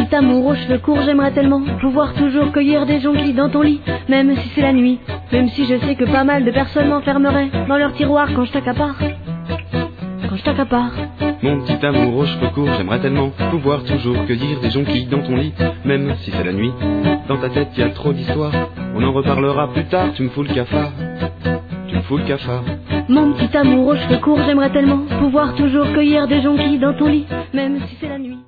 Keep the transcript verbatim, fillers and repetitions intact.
petit amour aux cheveux courts, j'aimerais tellement pouvoir toujours cueillir des jonquilles dans ton lit, même si c'est la nuit, même si je sais que pas mal de personnes m'enfermeraient dans leur tiroir quand je t'accapare, quand je t'accapare. Mon petit amour aux cheveux courts, j'aimerais tellement pouvoir toujours cueillir des jonquilles dans ton lit, même si c'est la nuit. Dans ta tête y a trop d'histoires, on en reparlera plus tard, tu me fous le cafard, tu me fous le cafard. Mon petit amour aux cheveux courts, j'aimerais tellement pouvoir toujours cueillir des jonquilles dans ton lit, même si c'est la nuit.